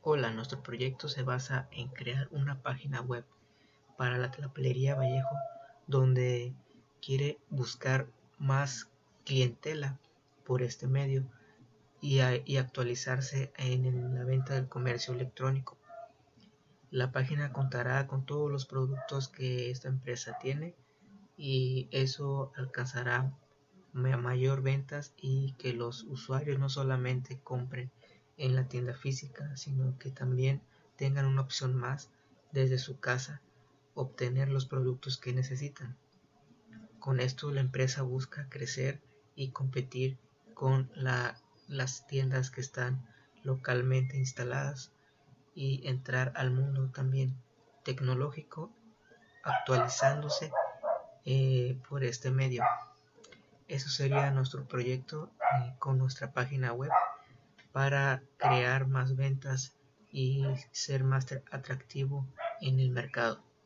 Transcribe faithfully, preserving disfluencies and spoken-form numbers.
Hola, nuestro proyecto se basa en crear una página web para la Papelería Vallejo, donde quiere buscar más clientela por este medio y, a, y actualizarse en, en la venta del comercio electrónico. La página contará con todos los productos que esta empresa tiene y eso alcanzará mayor ventas y que los usuarios no solamente compren en la tienda física, sino que también tengan una opción más desde su casa obtener los productos que necesitan. Con esto la empresa busca crecer y competir con la, las tiendas que están localmente instaladas y entrar al mundo también tecnológico, actualizándose eh, por este medio. Eso sería nuestro proyecto eh, con nuestra página web para crear más ventas y ser más atractivo en el mercado.